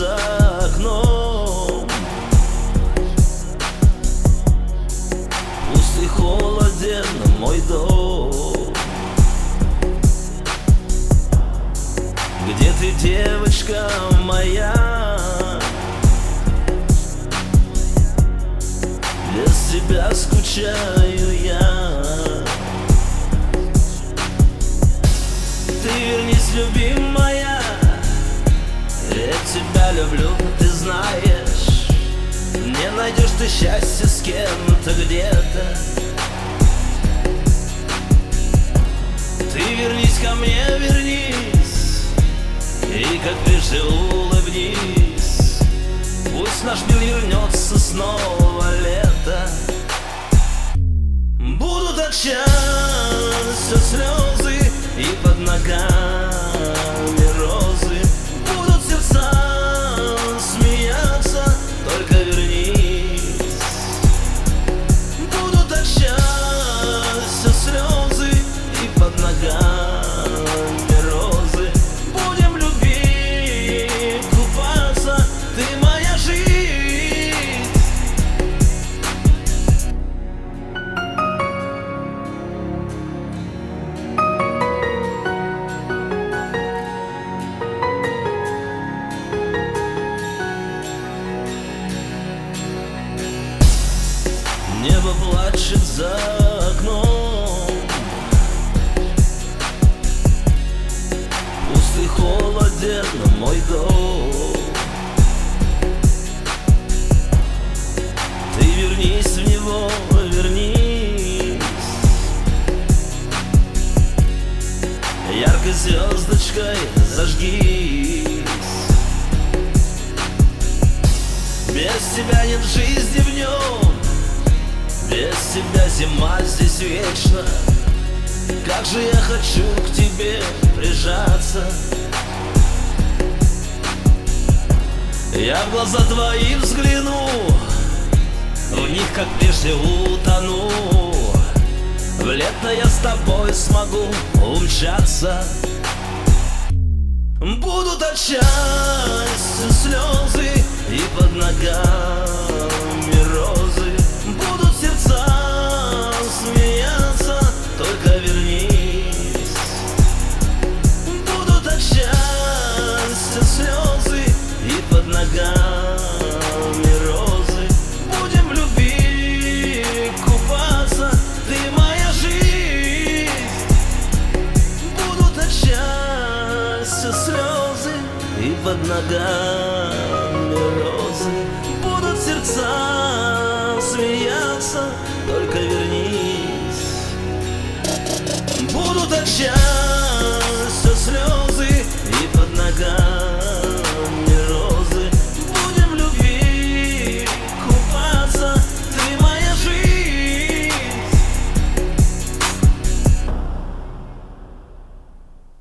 за окном. Пуст и холоден мой дом. Где ты, девочка моя? Без тебя скучаю я. Ты вернись, любимая, я тебя люблю, ты знаешь. Не найдешь ты счастья с кем-то где-то. Ты вернись ко мне, вернись, и как прежде улыбнись. Пусть наш мир вернется снова лето. Будут от счастья слезы и под ногами розы. Будут сердца смеяться, только вернись. Будут от счастья слезы и под ногами розы. Будем любить, купаться, ты моя жизнь. Небо плачет за окном. Пуст и холоден мой дом. Ты вернись в него, вернись. Яркой звездочкой зажгись. Без тебя нет жизни в нем. Без тебя зима здесь вечно. Как же я хочу к тебе прижаться. Я в глаза твои взгляну, в них как прежде утону. В лето я с тобой смогу умчаться. Будут от счастья слезы и под ногами розы. Будут сердца смеяться, только вернись. Будут от счастья слезы и под ногами розы. Будем любить, купаться, ты моя жизнь. Будут от счастья слезы и под ногами розы. Будут сердца смеяться, только вернись. Будут от счастья слезы